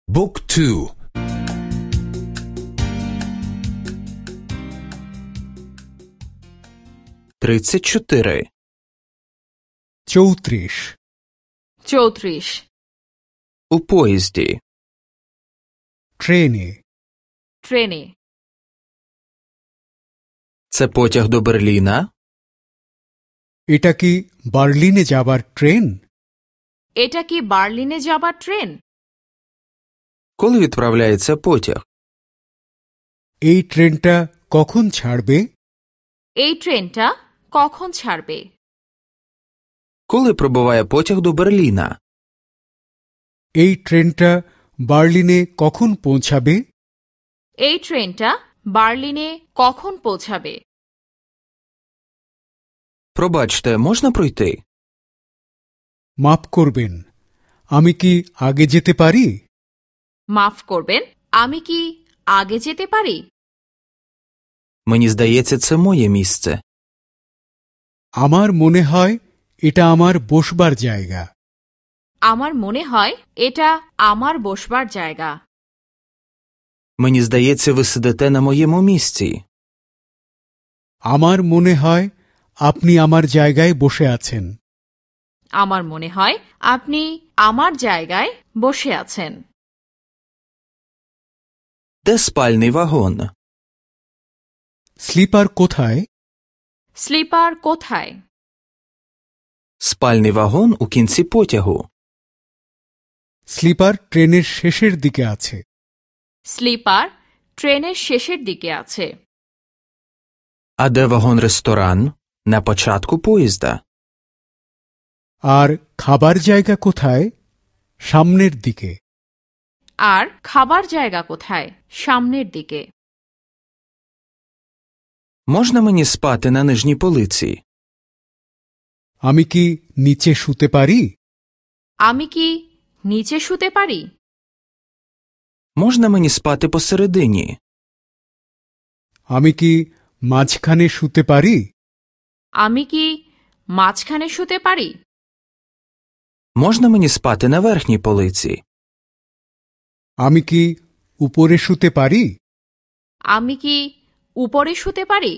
Book 2 34 34 34 У поїзді ট্রেনে ট্রেনে Це потяг до Берліна? এটা কি বার্লিনে যাবার ট্রেন? এটা কি বার্লিনে যাবার ট্রেন? Коли відправляється потяг? এই ট্রেনটা কখন ছাড়বে? এই ট্রেনটা কখন ছাড়বে? Коли прибуває потяг до Берліна? এই ট্রেনটা বার্লিনে কখন পৌঁছাবে? এই ট্রেনটা বার্লিনে কখন পৌঁছাবে? Пробачте, можна пройти? মাফ করবেন, আমি কি আগে যেতে পারি? মাফ করবেন, আমি কি আগে যেতে পারি? Мені здається, це моє місце. আমার মনে হয় এটা আমার বসবার জায়গা। আমার মনে হয় এটা আমার বসবার জায়গা। Мені здається, ви сидите на моєму місці. আমার মনে হয় আপনি আমার জায়গায় বসে আছেন। আমার মনে হয় আপনি আমার জায়গায় বসে আছেন। Де спальний вагон? স্লিপার কোথায়? স্লিপার কোথায়? Спальний вагон у кінці потягу. স্লিপার ট্রেনের শেষের দিকে আছে। স্লিপার ট্রেনের শেষের দিকে আছে। А де вагон-ресторан? На початку поїзда. আর খাবার জায়গা কোথায়? সামনের দিকে। আর খাবার জায়গা কোথায়? সামনের দিকে। Можна мені спати на нижній полиці? আমি কি নিচে শুতে পারি? আমি কি নিচে শুতে পারি? Можна мені спати посередині? আমি কি মাঝখানে শুতে পারি? আমি কি মাঝখানে শুতে পারি? Можна мені спати на верхній полиці? আমি কি উপরে শুতে পারি? আমি কি উপরে শুতে পারি?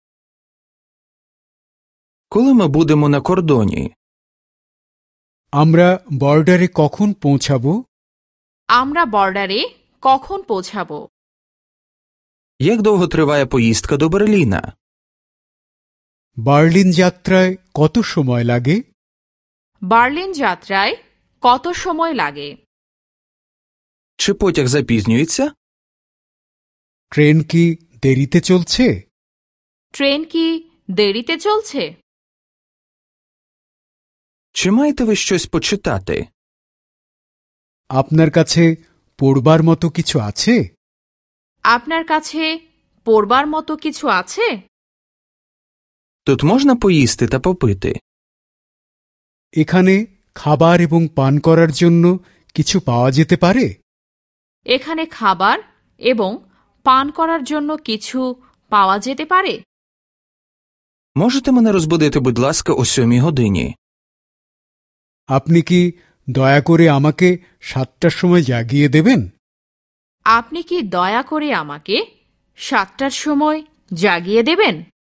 Коли ми будемо на кордоні? আমরা বর্ডারে কখন পৌঁছাবো? আমরা বর্ডারে কখন পৌঁছাবো? Як довго триває поїздка до Берліна? বার্লিন যাত্রায় কত সময় লাগে? বার্লিন যাত্রায় কত সময় লাগে? Чи потяг запізнюється? ট্রেন কি দেরিতে চলছে? ট্রেন কি দেরিতে চলছে? Чи маєте ви щось почитати? আপনার কাছে পড়বার মতো কিছু আছে? আপনার কাছে পড়বার মতো কিছু আছে? Тут можна поїсти та попити? এখানে খাবার এবং পান করার জন্য কিছু পাওয়া যেতে পারে? এখানে খাবার এবং পান করার জন্য কিছু পাওয়া যেতে পারে? Можете мене розбудити, будь ласка, о 7 годині? আপনি কি দয়া করে আমাকে 7টার সময় জাগিয়ে দেবেন? আপনি কি দয়া করে আমাকে 7টার সময় জাগিয়ে দেবেন?